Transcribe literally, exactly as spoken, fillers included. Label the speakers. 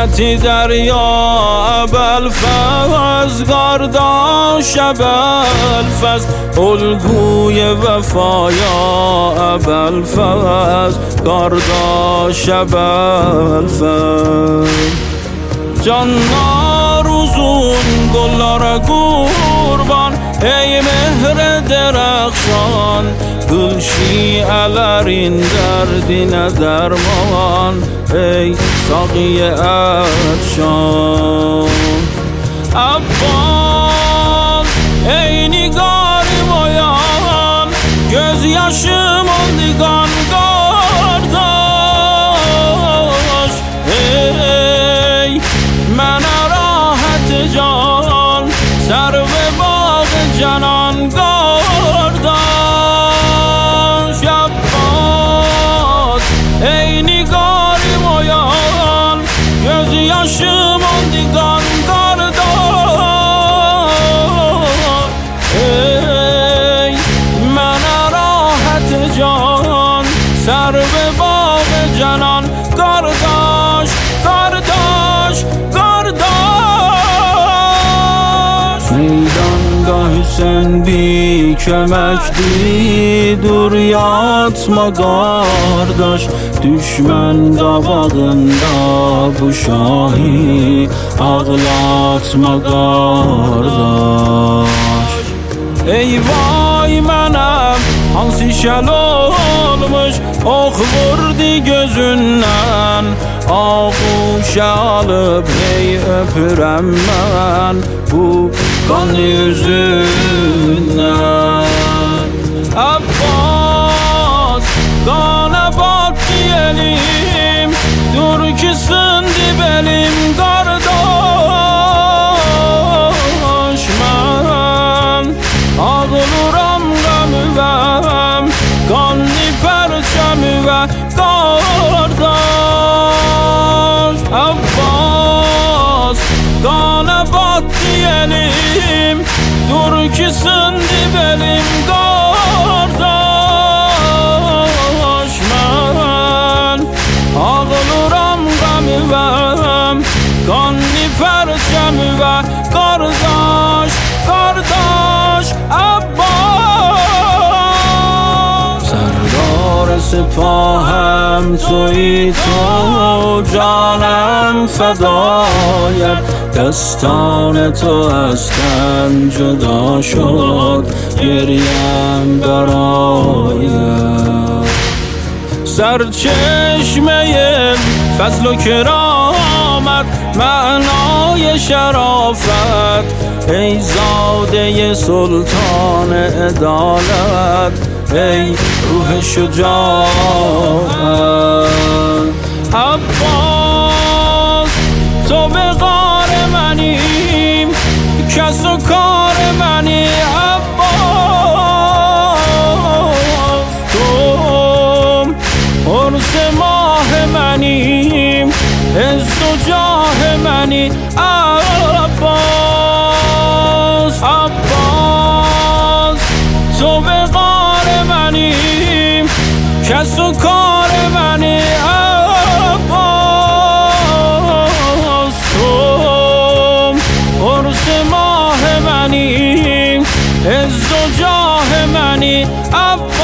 Speaker 1: حسرتی دریا ابوالفضل گاردا شب الفضل الگوی وفایا ابوالفضل گاردا شب الفضل جانlar uzun gollara kurban ey mehre derexşan gül şiələrin dərdinə dərman ey saqiye əfşan Abbas ey nigarım oyan göz yaşım oldu qan qardaş ey mənə rahat can sərv bağ canan qardaş Abbas ey nigarım oyan göz yaşım oldu qan qardaş ey mənə rahat can sərv bağ canan qardaş qardaş qardaş meydanda Hüseyin bir köməkdir dur yatma qardaş düşmən qabağında bu şahi ağlatma qardaş ey vay mənəm hansı şəl olmuş ox vurdu gözündən ağuşa alıb hey öpürəm mən bu qan yüzündən Abbas qana batdı elim dur ki sındı belim qardaş mən ağlıram qəmüvəm qanlı pərçəmüvə qardaş Abbas qana batdı elim dur ki sındı belim qardaş mən ağlıram qəmüvəm qanlı pərçəmüvə qardaş qardaş Abbas سردار سپاهم تویی تو جانم فدایت دستان تو هستم جدا شد گریم برایت سرچشمه فضل و کرامت معنای شرافت ای زاده سلطان عدالت ای روح شجاعت عباس تو به غار منیم کس و کار منی عباس تو عرض ماه منیم عز و جاه منی عباس عباس تو به غار منیم کس و کار منی عباس تو عرض ماه منیم عز و جاه منی عباس